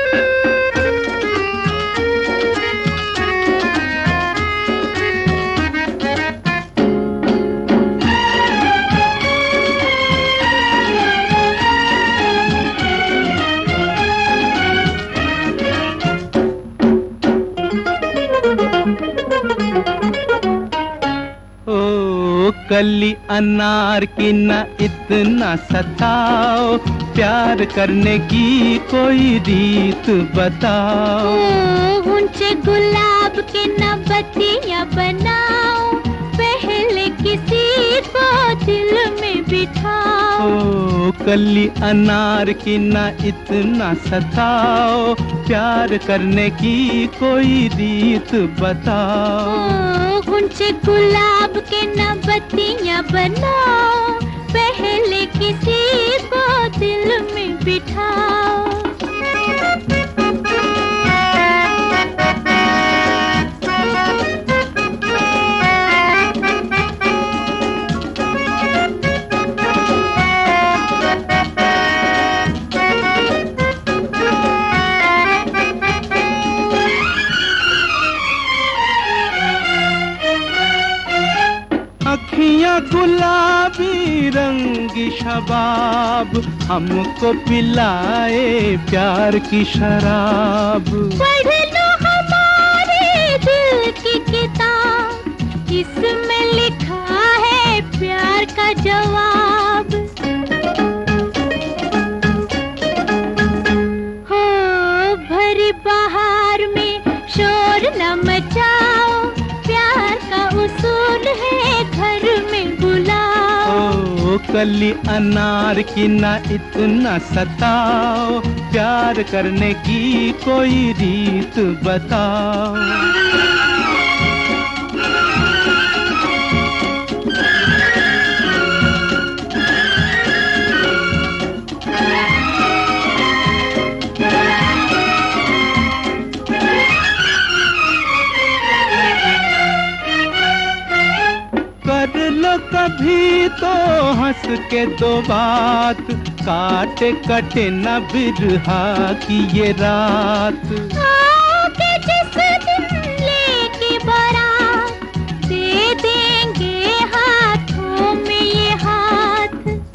कली अनार की न इतना सताओ, प्यार करने की कोई रीत बताओ। ऊंचे गुलाब के न बत्तियां बनाओ, पहले किसी को दिल में बिठाओ। कली अनार की न इतना सताओ, प्यार करने की कोई रीत बताओ। ऊंचे गुलाब के न बत्तियां बनाओ, पहले किसी को दिल में बिठाओ। अखियाँ गुलाबी रंगी शबाब, हमको पिलाए प्यार की शराब। पढ़ लो हमारे दिल की किताब, इसमें लिखा है प्यार का जवाब। हो भरी बहार में शोर न मचाओ, प्यार का उसूल है घर में बुलाओ। कली अनार की न इतना सताओ, प्यार करने की कोई रीत बताओ। कर लो कभी तो हंस के दो बात, काटे कटे न बिरहा की ये रात। आओगे जिस दिन लेके बारात, दे देंगे हाथों में ये हाथ।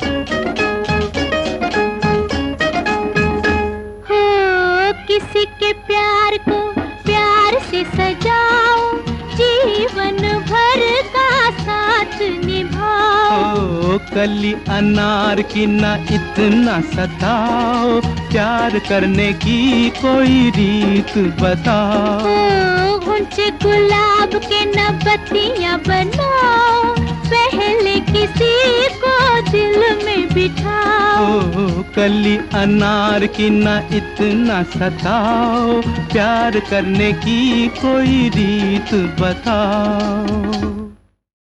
हो किसी के प्यार को प्यार से सजाओ, जीवन भर का साथ निभाओ। कली अनार की न इतना सताओ, प्यार करने की कोई रीत बताओ। ऊंचे गुलाब के न बत्तियां बनाओ, पहले किसी को दिल में बिठाओ। कली अनार की न इतना सताओ, प्यार करने की कोई रीत बताओ।